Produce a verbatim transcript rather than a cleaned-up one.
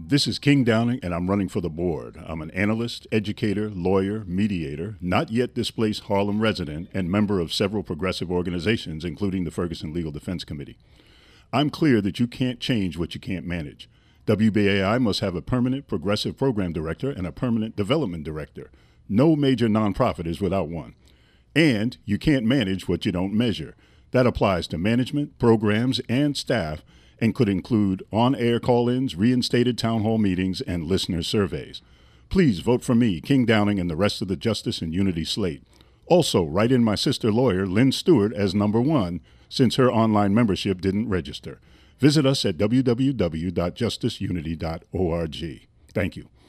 This is King Downing, and I'm running for the board. I'm an analyst, educator, lawyer, mediator, not yet displaced Harlem resident, and member of several progressive organizations, including the Ferguson Legal Defense Committee. I'm clear that you can't change what you can't manage. W B A I must have a permanent progressive program director and a permanent development director. No major nonprofit is without one. And you can't manage what you don't measure. That applies to management, programs, and staff, and could include on-air call-ins, reinstated town hall meetings, and listener surveys. Please vote for me, King Downing, and the rest of the Justice and Unity slate. Also, write in my sister lawyer, Lynn Stewart, as number one, since her online membership didn't register. Visit us at w w w dot justice unity dot org. Thank you.